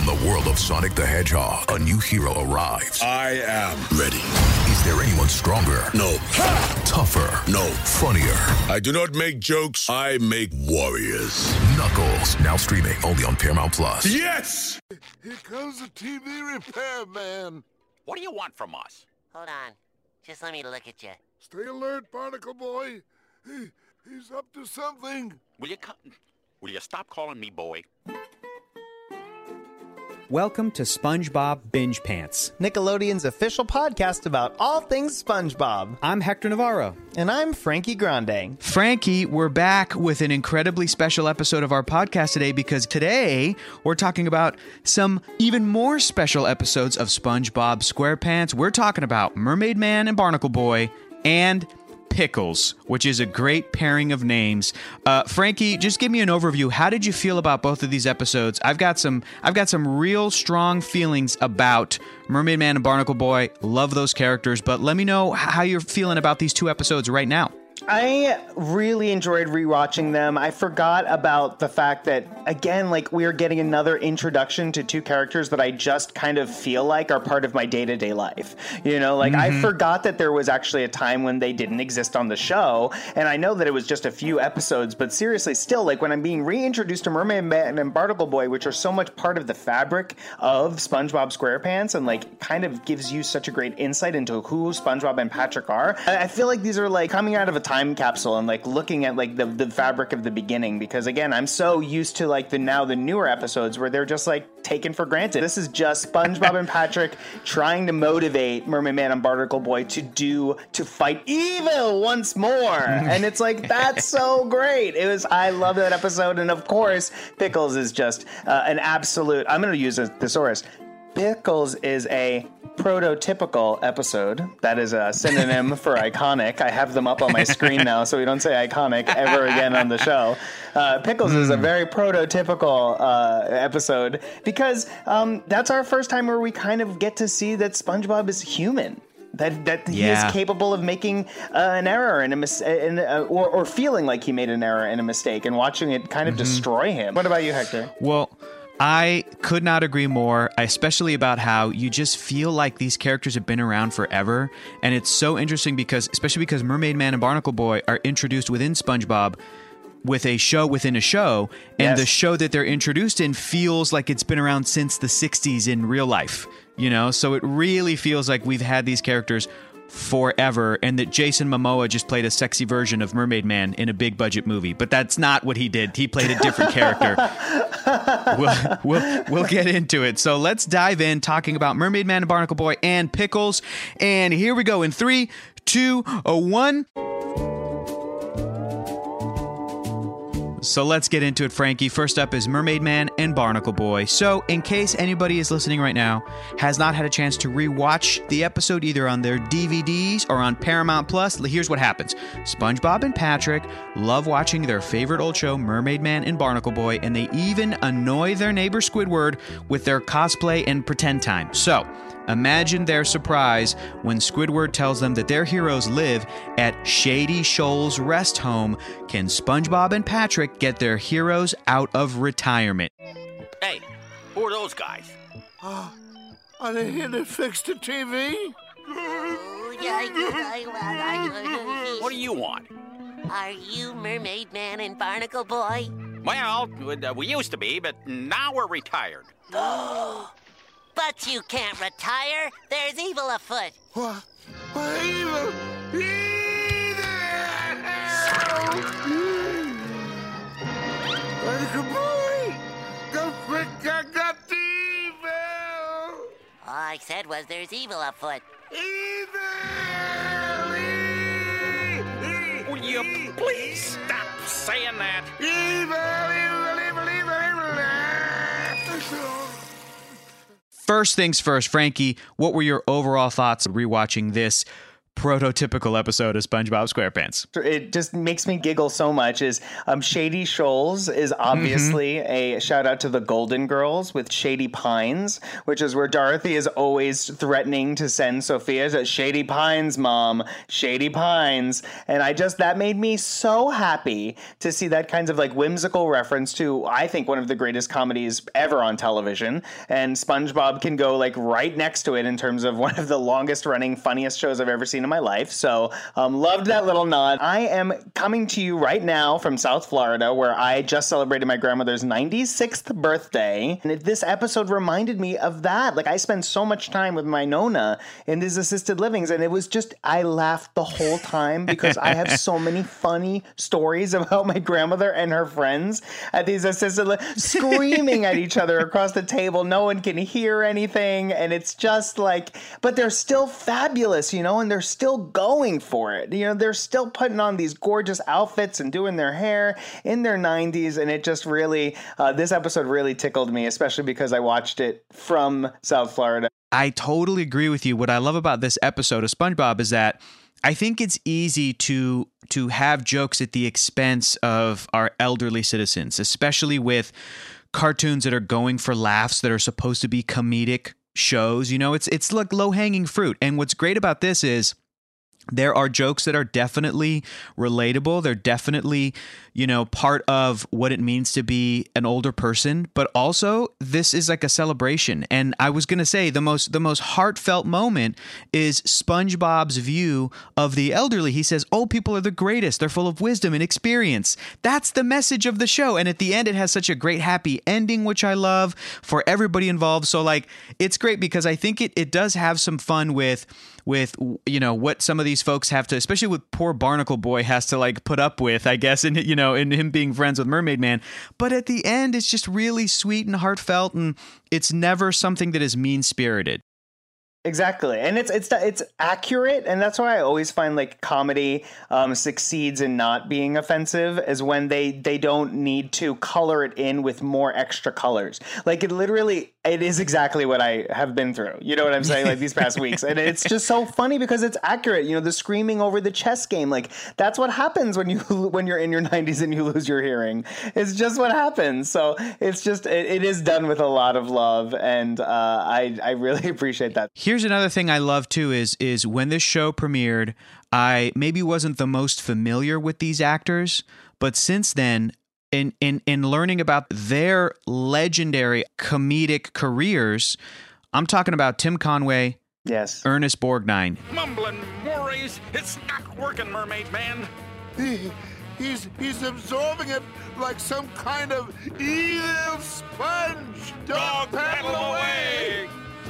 From the world of Sonic the Hedgehog, a new hero arrives. I am ready. Is there anyone stronger? No. Ha! Tougher? No. Funnier? I do not make jokes, I make warriors. Knuckles, now streaming only on Paramount Plus. Yes! Here comes the TV repairman. What do you want from us? Hold on. Just let me look at you. Stay alert, Barnacle Boy. He's up to something. Will you stop calling me boy? Welcome to SpongeBob Binge Pants. Nickelodeon's official podcast about all things SpongeBob. I'm Hector Navarro. And I'm Frankie Grande. Frankie, we're back with an incredibly special episode of our podcast today because today we're talking about some even more special episodes of SpongeBob SquarePants. We're talking about Mermaid Man and Barnacle Boy and Pickles, which is a great pairing of names. Frankie, just give me an overview. How did you feel about both of these episodes? I've got some real strong feelings about Mermaid Man and Barnacle Boy. Love those characters, but let me know how you're feeling about these two episodes right now. I really enjoyed rewatching them. I forgot about the fact that, again, like, we are getting another introduction to two characters that I just kind of feel like are part of my day-to-day life. You know, like, I forgot that there was actually a time when they didn't exist on the show, and I know that it was just a few episodes, but seriously, still, like, when I'm being reintroduced to Mermaid Man and Barnacle Boy, which are so much part of the fabric of SpongeBob SquarePants, and, like, kind of gives you such a great insight into who SpongeBob and Patrick are, I feel like these are, like, coming out of a time capsule and like looking at like the fabric of the beginning, because again, I'm so used to like the newer episodes where they're just like taken for granted. This is just SpongeBob and Patrick trying to motivate Mermaid Man and Barnacle Boy to fight evil once more. And it's like, that's so great. I love that episode. And of course, Pickles is just an absolute, I'm going to use a thesaurus. Pickles is a prototypical episode. That is a synonym for iconic. I have them up on my screen now, so we don't say iconic ever again on the show. Pickles is a very prototypical episode because that's our first time where we kind of get to see that SpongeBob is human. That he is capable of making an error and or feeling like he made an error and a mistake, and watching it kind of destroy him. What about you, Hector? Well, I could not agree more, especially about how you just feel like these characters have been around forever. And it's so interesting especially because Mermaid Man and Barnacle Boy are introduced within SpongeBob with a show within a show. And the show that they're introduced in feels like it's been around since the 60s in real life, you know? So it really feels like we've had these characters forever, and that Jason Momoa just played a sexy version of Mermaid Man in a big budget movie, but that's not what he did. He played a different character. We'll get into it. So let's dive in talking about Mermaid Man and Barnacle Boy and Pickles. And here we go in 3, 2, 1. So let's get into it, Frankie. First up is Mermaid Man and Barnacle Boy. So in case anybody is listening right now, has not had a chance to rewatch the episode either on their DVDs or on Paramount Plus, here's what happens. SpongeBob and Patrick love watching their favorite old show, Mermaid Man and Barnacle Boy, and they even annoy their neighbor Squidward with their cosplay and pretend time. So imagine their surprise when Squidward tells them that their heroes live at Shady Shoals Rest Home. Can SpongeBob and Patrick get their heroes out of retirement? Hey, who are those guys? Are they here to fix the TV? What do you want? Are you Mermaid Man and Barnacle Boy? Well, we used to be, but now we're retired. But you can't retire. There's evil afoot. What? Evil! Barnacle Boy! Don't forget that evil! All I said was there's evil afoot. Evil! Will you please stop saying that? First things first, Frankie, what were your overall thoughts of rewatching this prototypical episode of SpongeBob SquarePants. It just makes me giggle so much. Is Shady Shoals is obviously a shout out to the Golden Girls with Shady Pines, which is where Dorothy is always threatening to send Sophia to Shady Pines, Mom, Shady Pines. And that made me so happy to see that kind of like whimsical reference to, I think, one of the greatest comedies ever on television. And SpongeBob can go like right next to it in terms of one of the longest running, funniest shows I've ever seen in my life. So loved that little nod. I am coming to you right now from South Florida, where I just celebrated my grandmother's 96th birthday. And this episode reminded me of that. Like, I spend so much time with my Nona in these assisted livings, and it was just, I laughed the whole time because I have so many funny stories about my grandmother and her friends at these assisted livings, screaming at each other across the table. No one can hear anything. And it's just like, but they're still fabulous, and they're still going for it. They're still putting on these gorgeous outfits and doing their hair in their 90s. And it just really, this episode really tickled me, especially because I watched it from South Florida. I totally agree with you. What I love about this episode of SpongeBob is that I think it's easy to have jokes at the expense of our elderly citizens, especially with cartoons that are going for laughs, that are supposed to be comedic shows. It's like low-hanging fruit. And what's great about this is there are jokes that are definitely relatable. They're definitely, part of what it means to be an older person. But also, this is like a celebration. And I was going to say the most heartfelt moment is SpongeBob's view of the elderly. He says, old people are the greatest. They're full of wisdom and experience. That's the message of the show. And at the end, it has such a great happy ending, which I love for everybody involved. So it's great because I think it does have some fun with what some of these folks have to, especially with poor Barnacle Boy has to put up with, I guess, in him being friends with Mermaid Man. But at the end, it's just really sweet and heartfelt, and it's never something that is mean-spirited. Exactly. And it's accurate. And that's why I always find comedy succeeds in not being offensive, is when they don't need to color it in with more extra colors. It is exactly what I have been through. You know what I'm saying? These past weeks. And it's just so funny because it's accurate. The screaming over the chess game, that's what happens when you're in your 90s and you lose your hearing. It's just what happens. So it's just, it is done with a lot of love. And I really appreciate that. Here's another thing I love too is when this show premiered, I maybe wasn't the most familiar with these actors, but since then, in learning about their legendary comedic careers, I'm talking about Tim Conway, yes, Ernest Borgnine. Mumbling worries, it's not working, Mermaid Man. He's absorbing it like some kind of evil sponge. Dog paddle away.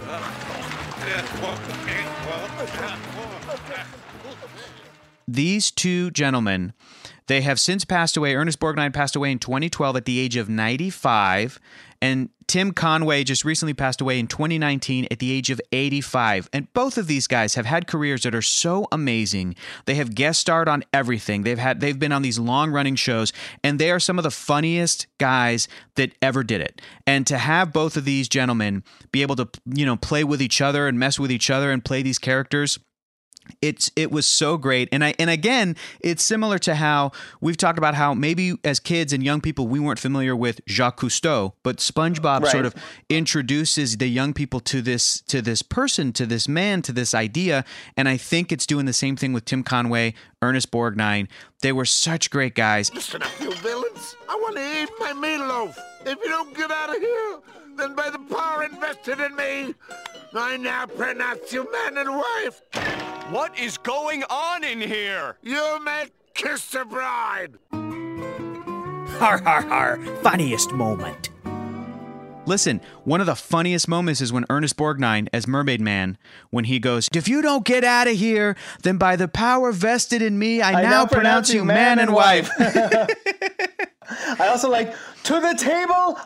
These two gentlemen, they have since passed away. Ernest Borgnine passed away in 2012 at the age of 95, and Tim Conway just recently passed away in 2019 at the age of 85. And both of these guys have had careers that are so amazing. They have guest starred on everything. They've been on these long-running shows, and they are some of the funniest guys that ever did it. And to have both of these gentlemen be able to, play with each other and mess with each other and play these characters, it was so great. And again, it's similar to how we've talked about how maybe as kids and young people, we weren't familiar with Jacques Cousteau, but SpongeBob sort of introduces the young people to this person, to this man, to this idea. And I think it's doing the same thing with Tim Conway, Ernest Borgnine. They were such great guys. Listen up, you villains. I want to eat my meatloaf. If you don't get out of here, then by the power invested in me, I now pronounce you man and wife. What is going on in here? You may kiss the bride. Har, har, har. Funniest moment. Listen, one of the funniest moments is when Ernest Borgnine, as Mermaid Man, when he goes, if you don't get out of here, then by the power vested in me, I now pronounce you man and wife. I also to the table,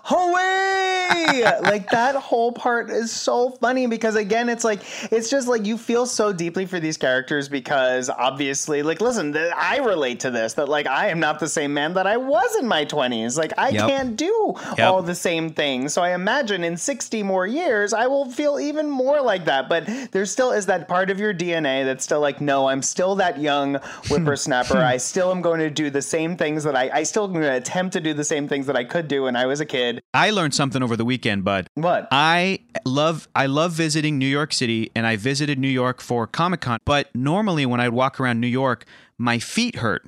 away! Like, that whole part is so funny because, again, it's just like you feel so deeply for these characters because obviously, like, listen, I relate to this, that, like, I am not the same man that I was in my 20s. Like, I can't do all the same things. So I imagine in 60 more years, I will feel even more like that. But there still is that part of your DNA that's still like, no, I'm still that young whippersnapper. I still am going to do the same things that I still am going to attempt to do the same things that I could do when I was a kid. I learned something over the weekend, bud. What? I love visiting New York City, and I visited New York for Comic-Con. But normally when I'd walk around New York, my feet hurt.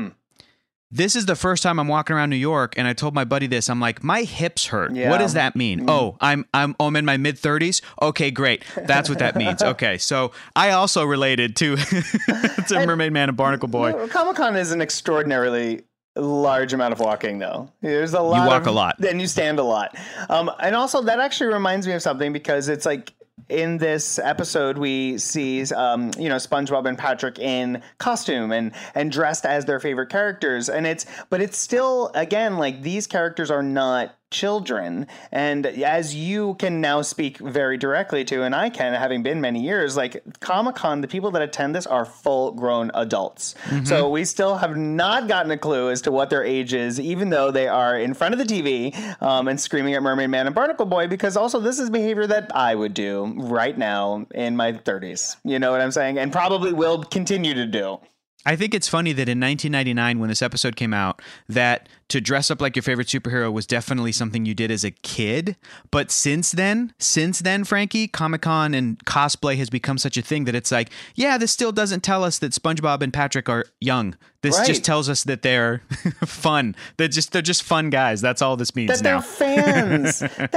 This is the first time I'm walking around New York, and I told my buddy this. I'm like, my hips hurt. Yeah. What does that mean? Oh, I'm in my mid-30s? Okay, great. That's what that means. Okay, so I also related to Mermaid Man and Barnacle Boy. Comic-Con is an extraordinarily large amount of walking, though. There's a lot. You walk a lot. And you stand a lot. And also, that actually reminds me of something because it's like, in this episode, we see, SpongeBob and Patrick in costume and dressed as their favorite characters. But it's still, again, like, these characters are not children. And as you can now speak very directly to, and I can, having been many years, like, Comic-Con, the people that attend this are full-grown adults. Mm-hmm. So we still have not gotten a clue as to what their age is, even though they are in front of the TV and screaming at Mermaid Man and Barnacle Boy, because also this is behavior that I would do right now in my 30s. You know what I'm saying? And probably will continue to do. I think it's funny that in 1999, when this episode came out, that to dress up like your favorite superhero was definitely something you did as a kid. But since then, Frankie, Comic-Con and cosplay has become such a thing that it's like, yeah, this still doesn't tell us that SpongeBob and Patrick are young. This just tells us that they're fun. They're just fun guys. That's all this means now. They're fans.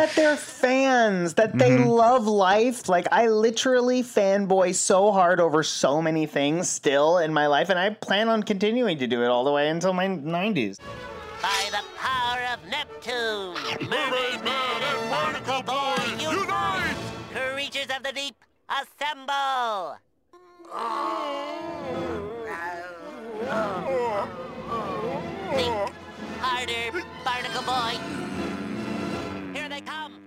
That they love life. Like, I literally fanboy so hard over so many things still in my life, and I plan on continuing to do it all the way until my 90s. By the power of Neptune, Mermaid Man and Barnacle Boy, unite! Creatures of the deep, assemble! Think harder, Barnacle Boy. Here they come.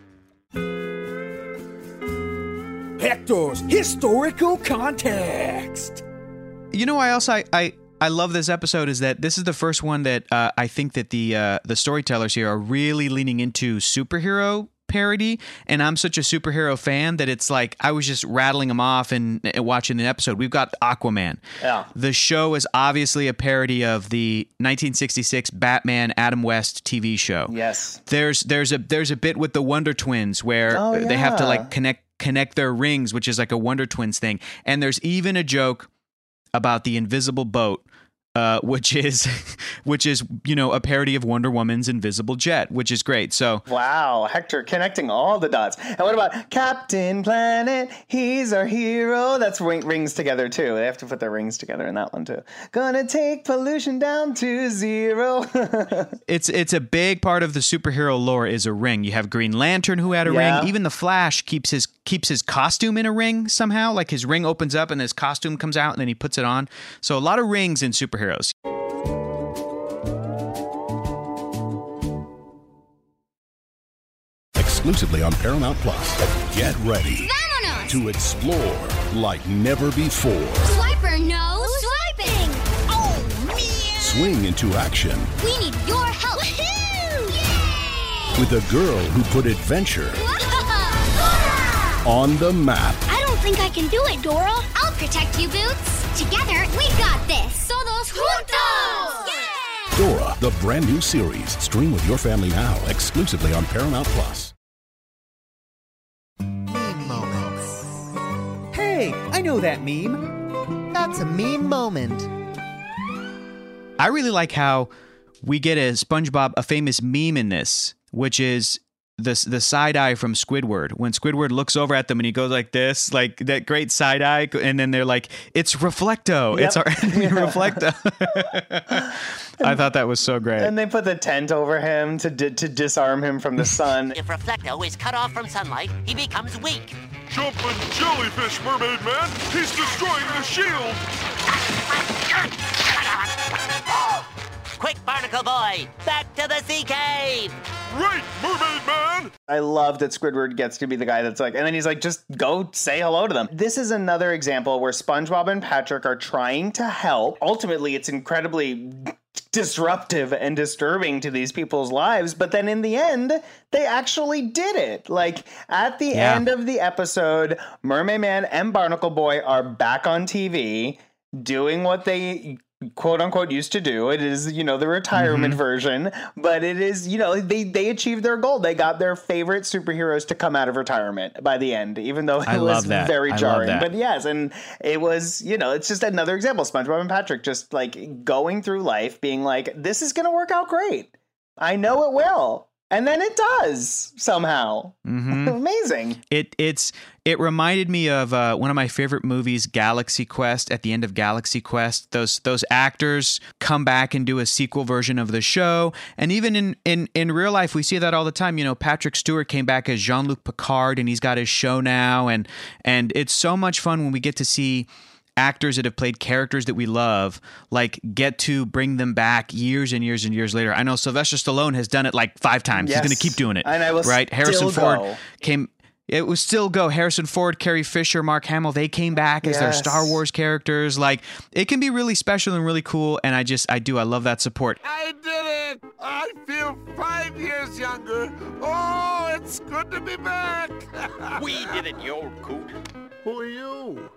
Hector's historical context. You know why else I love this episode is that this is the first one that I think that the storytellers here are really leaning into superhero parody, and I'm such a superhero fan that it's like I was just rattling them off and watching the episode. We've got Aquaman. Yeah. The show is obviously a parody of the 1966 Batman Adam West TV show. Yes. There's a bit with the Wonder Twins where they have to like connect their rings, which is like a Wonder Twins thing. And there's even a joke about the invisible boat, which is a parody of Wonder Woman's invisible jet, which is great. So wow, Hector connecting all the dots. And what about Captain Planet? He's our hero. That's rings together too. They have to put their rings together in that one too. Gonna take pollution down to zero. It's a big part of the superhero lore is a ring. You have Green Lantern who had a ring. Even the Flash keeps his costume in a ring somehow. Like his ring opens up and his costume comes out and then he puts it on. So a lot of rings in superheroes. Exclusively on Paramount Plus. Get ready to explore like never before. Swiper, no swiping! Oh, man! Swing into action. We need your help! Yay! With a girl who put adventure on the map. I don't think I can do it, Dora. I'll protect you, Boots. Together, we got this. Todos juntos! Yeah! Dora, the brand new series. Stream with your family now, exclusively on Paramount Plus. Meme moments. Hey, I know that meme. That's a meme moment. I really like how we get a famous meme in this, which is the side eye from Squidward. When Squidward looks over at them and he goes like this, like that great side eye, and then they're like, "It's Reflecto. Yep. It's our Reflecto." I thought that was so great. And they put the tent over him to disarm him from the sun. If Reflecto is cut off from sunlight, he becomes weak. Jumping jellyfish, Mermaid Man! He's destroying the shield! Quick, Barnacle! Barnacle Boy, back to the sea cave! Right, Mermaid Man! I love that Squidward gets to be the guy that's like, and then he's like, just go say hello to them. This is another example where SpongeBob and Patrick are trying to help. Ultimately, it's incredibly disruptive and disturbing to these people's lives, but then in the end, they actually did it. Like, at the end of the episode, Mermaid Man and Barnacle Boy are back on TV doing what they quote unquote used to do. It is, the retirement version, but it is, they achieved their goal. They got their favorite superheroes to come out of retirement by the end, even though it was very jarring. But yes, and it was, it's just another example. SpongeBob and Patrick just like going through life being like, this is going to work out great. I know it will. And then it does somehow. Amazing. It reminded me of one of my favorite movies, Galaxy Quest. At the end of Galaxy Quest, those actors come back and do a sequel version of the show. And even in real life, we see that all the time. Patrick Stewart came back as Jean-Luc Picard, and he's got his show now. And it's so much fun when we get to see actors that have played characters that we love, like, get to bring them back years and years and years later. I know Sylvester Stallone has done it like 5 times. Yes. He's going to keep doing it. And I will right? Harrison Ford go. came. It was still go. Harrison Ford, Carrie Fisher, Mark Hamill, they came back as their Star Wars characters. Like, it can be really special and really cool. And I love that support. I did it! I feel 5 years younger. Oh, it's good to be back. We did it, you old coot. Who are you?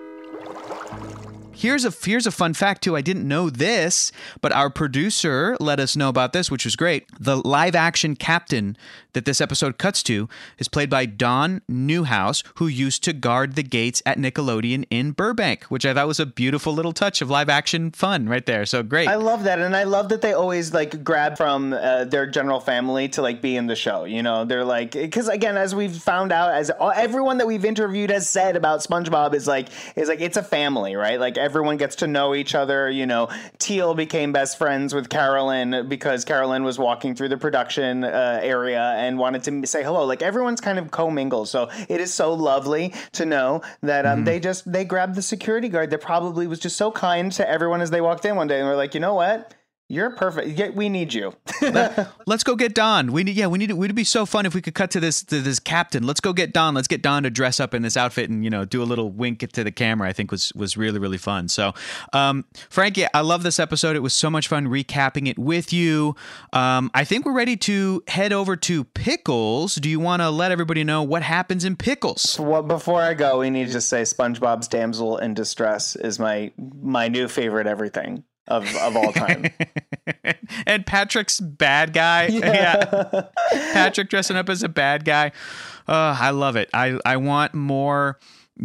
Here's a fun fact, too. I didn't know this, but our producer let us know about this, which was great. The live-action captain that this episode cuts to is played by Don Newhouse, who used to guard the gates at Nickelodeon in Burbank, which I thought was a beautiful little touch of live-action fun right there. So great. I love that, and I love that they always, like, grab from their general family to, like, be in the show. They're like, because, again, as we've found out, as everyone that we've interviewed has said about SpongeBob is like it's a family, right? Like, everyone gets to know each other. Teal became best friends with Carolyn because Carolyn was walking through the production area and wanted to say hello. Like, everyone's kind of commingled. So it is so lovely to know that they grabbed the security guard that probably was just so kind to everyone as they walked in one day, and were like, you know what? You're perfect. Yeah, we need you. Let's go get Don. It'd be so fun if we could cut to this captain. Let's go get Don. Let's get Don to dress up in this outfit and, do a little wink to the camera. I think was really, really fun. So, Frankie, I love this episode. It was so much fun recapping it with you. I think we're ready to head over to Pickles. Do you want to let everybody know what happens in Pickles? Well, before I go, we need to just say SpongeBob's damsel in distress is my new favorite everything of all time. And Patrick's bad guy. Yeah. Patrick dressing up as a bad guy. I love it. I want more,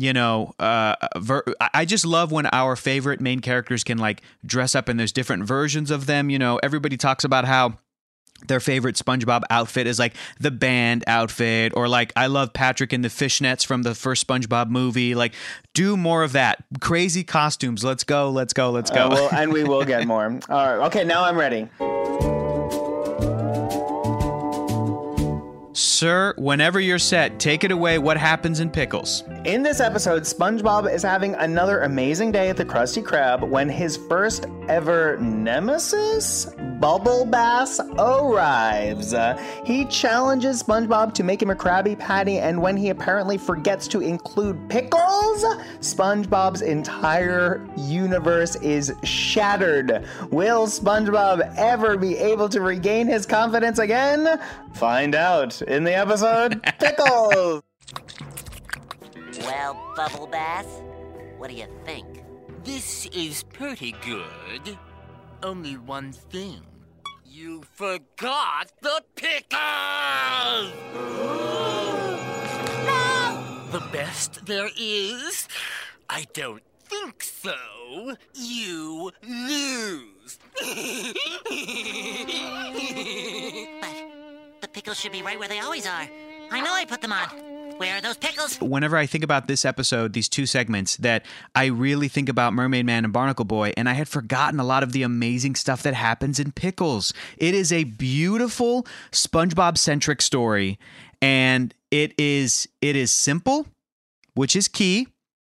I just love when our favorite main characters can, like, dress up and there's different versions of them. Everybody talks about how their favorite SpongeBob outfit is like the band outfit, or like, I love Patrick in the fishnets from the first SpongeBob movie. Like, do more of that. Crazy costumes. Let's go. And we will get more. All right. Okay, now I'm ready. Sir, whenever you're set, take it away. What happens in Pickles? In this episode, SpongeBob is having another amazing day at the Krusty Krab when his first ever nemesis, Bubble Bass, arrives. He challenges SpongeBob to make him a Krabby Patty, and when he apparently forgets to include pickles, SpongeBob's entire universe is shattered. Will SpongeBob ever be able to regain his confidence again? Find out in the episode Pickles! Well, Bubble Bass, what do you think? This is pretty good. Only one thing. You forgot the pickles! No! The best there is? I don't think so. You lose. But the pickles should be right where they always are. I know I put them on. Where are those pickles? Whenever I think about this episode, these two segments, that I really think about Mermaid Man and Barnacle Boy, and I had forgotten a lot of the amazing stuff that happens in Pickles. It is a beautiful SpongeBob-centric story, and it is simple, which is key,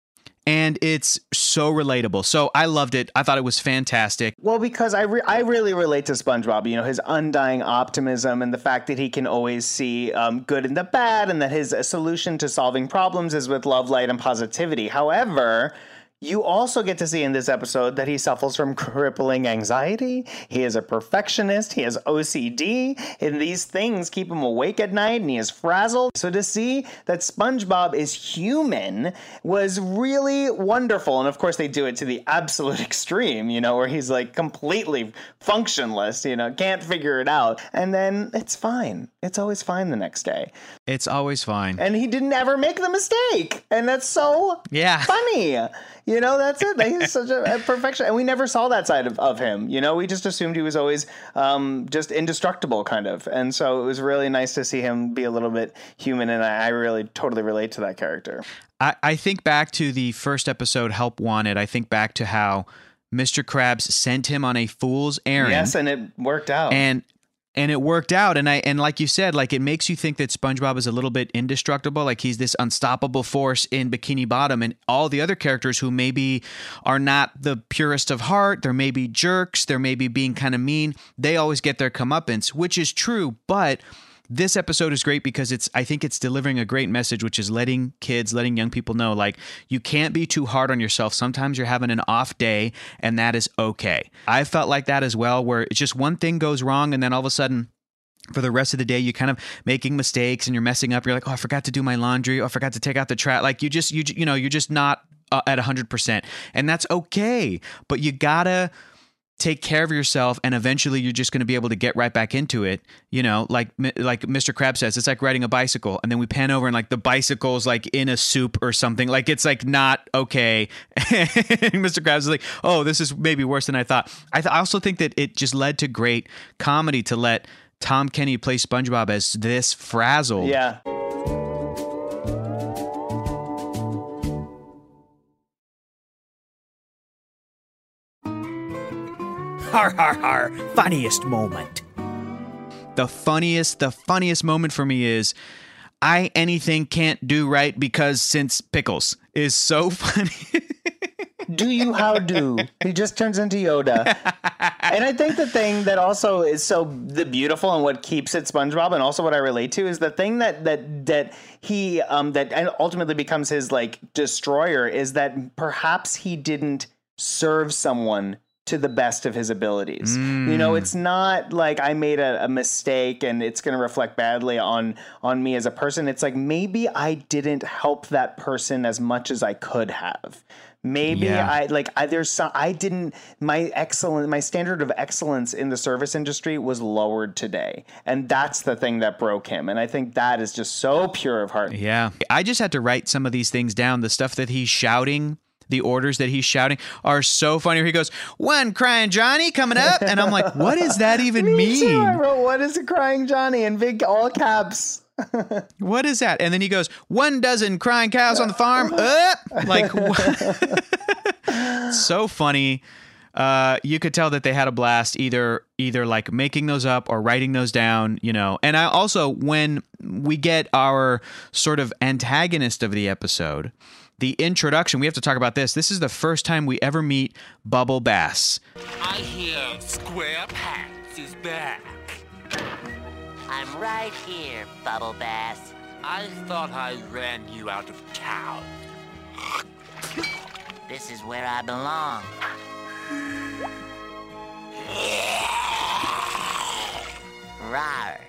and it's so relatable. So I loved it. I thought it was fantastic. Well, because I really relate to SpongeBob, his undying optimism and the fact that he can always see good in the bad, and that his solution to solving problems is with love, light, and positivity. However, you also get to see in this episode that he suffers from crippling anxiety. He is a perfectionist. He has OCD. And these things keep him awake at night, and he is frazzled. So to see that SpongeBob is human was really wonderful. And of course, they do it to the absolute extreme, where he's like completely functionless, can't figure it out. And then it's fine. It's always fine the next day. It's always fine. And he didn't ever make the mistake. And that's so funny. That's it. He's such a perfection. And we never saw that side of him. We just assumed he was always just indestructible, kind of. And so it was really nice to see him be a little bit human. And I really totally relate to that character. I think back to the first episode, Help Wanted. I think back to how Mr. Krabs sent him on a fool's errand. Yes, and it worked out. And it worked out. And like you said, like it makes you think that SpongeBob is a little bit indestructible. Like he's this unstoppable force in Bikini Bottom, and all the other characters who maybe are not the purest of heart, they're maybe jerks, they're maybe being kind of mean. They always get their comeuppance, which is true. But this episode is great because I think it's delivering a great message, which is letting young people know, like, you can't be too hard on yourself. Sometimes you're having an off day, and that is okay. I felt like that as well, where it's just one thing goes wrong, and then all of a sudden, for the rest of the day, you're kind of making mistakes and you're messing up. You're like, oh, I forgot to do my laundry. Oh, I forgot to take out the trash. Like you're just not at 100%, and that's okay. But you gotta take care of yourself, and eventually you're just going to be able to get right back into it. Like Mr. Krabs says, it's like riding a bicycle, and then we pan over and like the bicycle's like in a soup or something. Like it's like not okay. And Mr. Krabs is like, oh, this is maybe worse than I thought. I also think that it just led to great comedy to let Tom Kenny play SpongeBob as this frazzled. Yeah. Har, har, har. Funniest moment. The funniest moment for me is I anything can't do right because since Pickles is so funny. Do you how do? He just turns into Yoda. And I think the thing that also is so beautiful and what keeps it SpongeBob, and also what I relate to, is the thing that he that ultimately becomes his like destroyer, is that perhaps he didn't serve someone to the best of his abilities. It's not like I made a mistake and it's going to reflect badly on me as a person. It's like, maybe I didn't help that person as much as I could have. Maybe my standard of excellence in the service industry was lowered today. And that's the thing that broke him. And I think that is just so pure of heart. Yeah. I just had to write some of these things down. The stuff that he's shouting, the orders that he's shouting are so funny. He goes, "One crying Johnny coming up." And I'm like, what does that even mean? Me too. I wrote, "What is a crying Johnny?" in big all caps. What is that? And then he goes, "1 dozen crying cows on the farm." Like, so funny. You could tell that they had a blast either like making those up or writing those down, And I also, when we get our sort of antagonist of the episode, the introduction, we have to talk about this. This is the first time we ever meet Bubble Bass. I hear SquarePants is back. I'm right here, Bubble Bass. I thought I ran you out of town. This is where I belong. Rawr.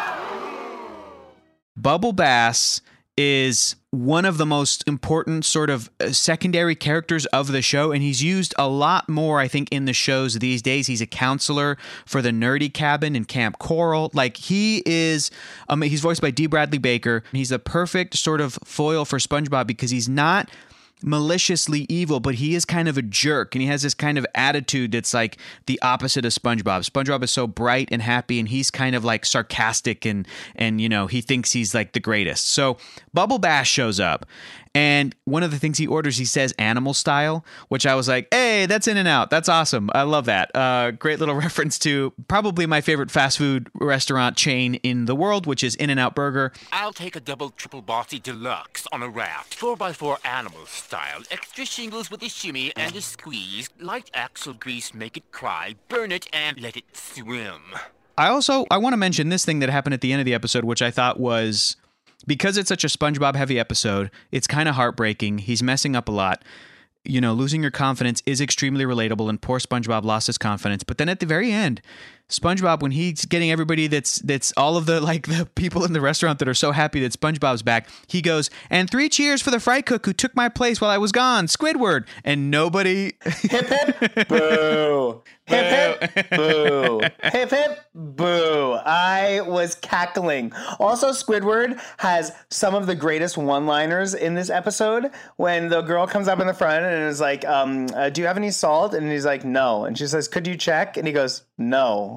Bubble Bass is one of the most important sort of secondary characters of the show, and he's used a lot more, I think, in the shows these days. He's a counselor for the Nerdy Cabin in Camp Coral. Like, he is, he's voiced by D. Bradley Baker. He's the perfect sort of foil for SpongeBob because he's not maliciously evil, but he is kind of a jerk, and he has this kind of attitude that's like the opposite of SpongeBob. SpongeBob is so bright and happy, and he's kind of like sarcastic and he thinks he's like the greatest. So Bubble Bass shows up, And one of the things he orders, he says animal style, which I was like, hey, that's In-N-Out. That's awesome. I love that. Great little reference to probably my favorite fast food restaurant chain in the world, which is In-N-Out Burger. I'll take a double triple bossy deluxe on a raft, 4x4 animal style, extra shingles with a shimmy and a squeeze, light axle grease, make it cry, burn it and let it swim. I want to mention this thing that happened at the end of the episode, which I thought was, because it's such a SpongeBob heavy episode, it's kind of heartbreaking. He's messing up a lot. You know, losing your confidence is extremely relatable, and poor SpongeBob lost his confidence. But then at the very end, SpongeBob, when he's getting everybody that's all of the people in the restaurant that are so happy that SpongeBob's back, he goes, and 3 cheers for the fry cook who took my place while I was gone, Squidward. And nobody... Hip, hip, boo. Hip, hip, boo. Hip, hip, boo. I was cackling. Also, Squidward has some of the greatest one-liners in this episode. When the girl comes up in the front and is like, do you have any salt? And he's like, no. And she says, could you check? And he goes, no.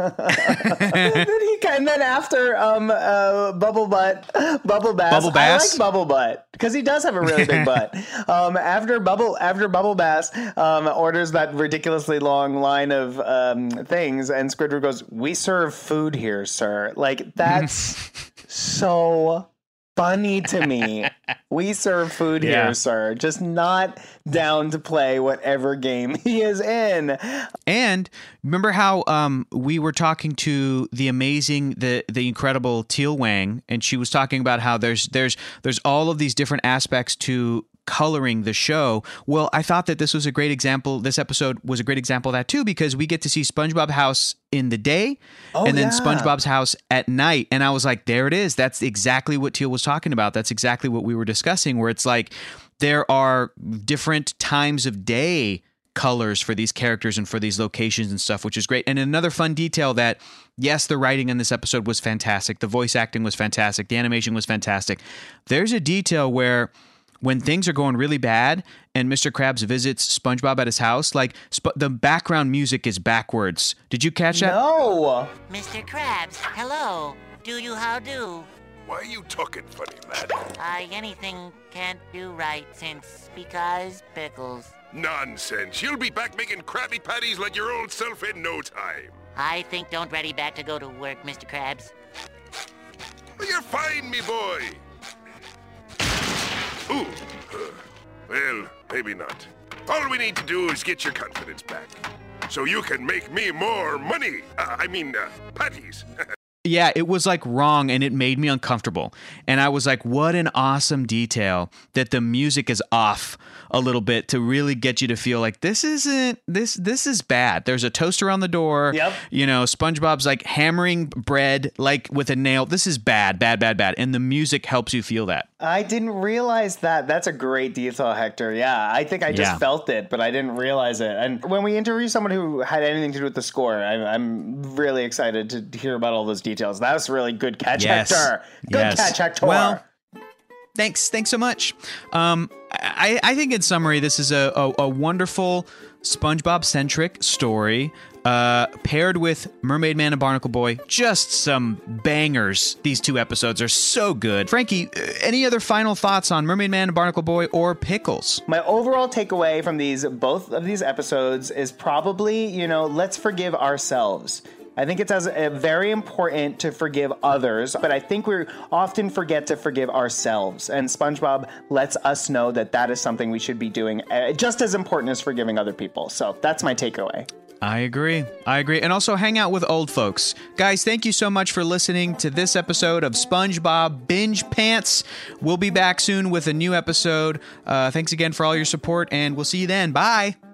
and then after Bubble Bass. I like Bubble Butt because he does have a really big butt. After Bubble Bass orders that ridiculously long line of things, and Squidward goes, "We serve food here, sir." Like, that's so funny to me. We serve food here, sir. Just not down to play whatever game he is in. And remember how we were talking to the incredible Teal Wang, and she was talking about how there's all of these different aspects to coloring the show. Well, I thought that this was a great example. This episode was a great example of that too, because we get to see SpongeBob house in the day and then SpongeBob's house at night. And I was like, there it is. That's exactly what Teal was talking about. That's exactly what we were discussing, where it's like there are different times of day colors for these characters and for these locations and stuff, which is great. And another fun detail that, yes, the writing in this episode was fantastic. The voice acting was fantastic. The animation was fantastic. There's a detail where when things are going really bad and Mr. Krabs visits SpongeBob at his house, like the background music is backwards. Did you catch that? No. Mr. Krabs, hello. Do you how do? Why are you talking funny, lad? Anything can't do right because pickles. Nonsense. You'll be back making Krabby Patties like your old self in no time. I think don't ready back to go to work, Mr. Krabs. You're fine, me boy. Ooh. Well, maybe not. All we need to do is get your confidence back, so you can make me more money. Patties. Yeah, it was like wrong, and it made me uncomfortable. And I was like, what an awesome detail that the music is off a little bit to really get you to feel like this is bad. There's a toaster on the door. Yep. You know, SpongeBob's like hammering bread like with a nail. This is bad. And the music helps you feel that. I didn't realize that. That's a great detail, Hector. Yeah, I think I just felt it, but I didn't realize it. And when we interview someone who had anything to do with the score, I'm really excited to hear about all those details. That was a really good catch, Hector. Good catch, Hector. Well, thanks so much. I think in summary, this is a wonderful SpongeBob-centric story paired with Mermaid Man and Barnacle Boy. Just some bangers. These 2 episodes are so good. Frankie, any other final thoughts on Mermaid Man and Barnacle Boy or Pickles? My overall takeaway from both of these episodes is probably, let's forgive ourselves. I think it's very important to forgive others, but I think we often forget to forgive ourselves. And SpongeBob lets us know that is something we should be doing, just as important as forgiving other people. So that's my takeaway. I agree. And also hang out with old folks. Guys, thank you so much for listening to this episode of SpongeBob Binge Pants. We'll be back soon with a new episode. Thanks again for all your support, and we'll see you then. Bye.